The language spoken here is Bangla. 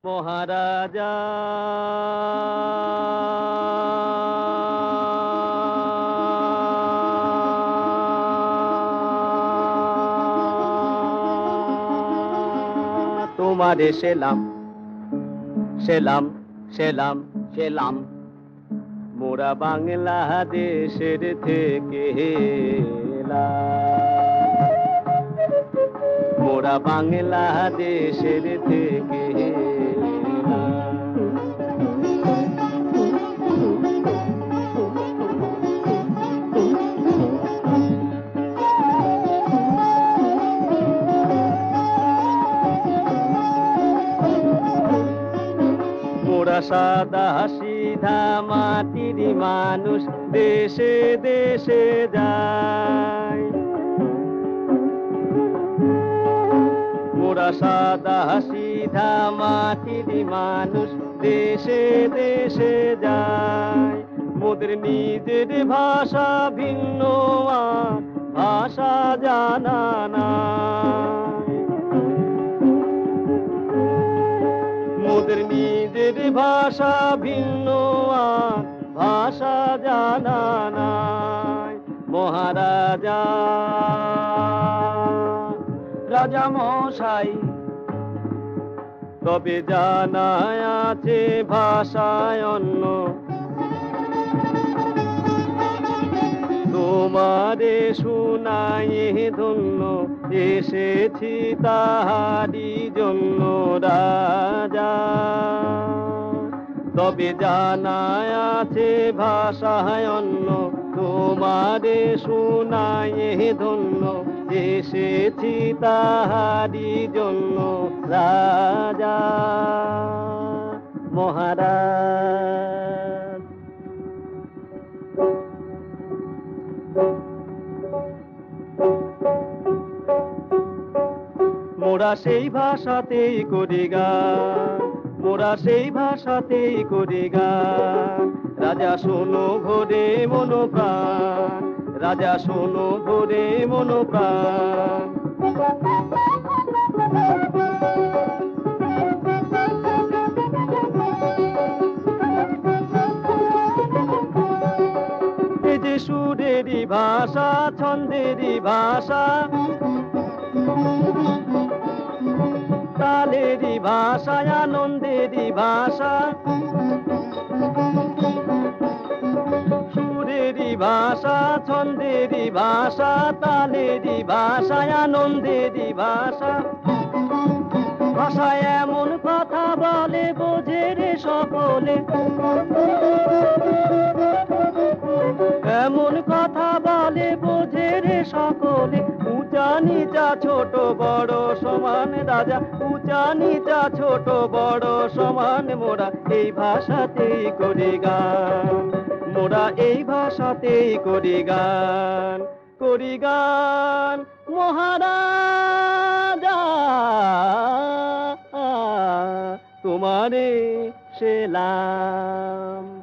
মহারাজা তোমারে সেলাম সেলাম সেলাম সেলাম মোরা বাংলাদেশের থেকে এলাম। মোরা বাংলাদেশের থেকে এলাম। মোরা সাদা সিধা মাটির মানুষ দেশে দেশে যায়। মোরা সাদা সিধা মাটির মানুষ দেশে দেশে যায়। মোদের নিজের ভাষা ভিন্ন আর ভাষা জানা নাই। মোদের নিজের ভাষা ভিন্ন আর ভাষা জানা নাই। মহারাজা রাজা মশাই তবে জানা আছে ভাষায় অন্য। তোমারে শুনাই ধন্য এসেছি তাহারি জন্য রাজা। তবে জানা আছে ভাষায় অন্য তোমারে শুনাই ধন্য এসেছি তাহারি জন্য রাজা। মহারাজ মোরা সেই ভাষাতেই করি গান, মোরা সেই ভাষাতেই করি গান। রাজা শোনো ভোরে মনো প্রাণ, রাজা শোনো ভোরে মনো প্রাণ। এই যে সুরেরই ভাষা ছন্দেরই ভাষা তালেরই ভাষা আনন্দেরই ভাষা। সুরেরই ভাষা ছন্দেরই ভাষা তালেরই ভাষা আনন্দেরই ভাষা। ভাষায় এমন কথা বলে বোঝে রে সকলে, এমন কথা বলে বোঝে রে সকলে। উঁচা নিচা ছোট বড় সমান রাজা, উঁচা নিচা ছোট বড় সমান। মোরা এই ভাষাতেই করি গান, মোরা এই ভাষাতেই করি গান, করি গান। মহারাজা তোমারে সেলাম।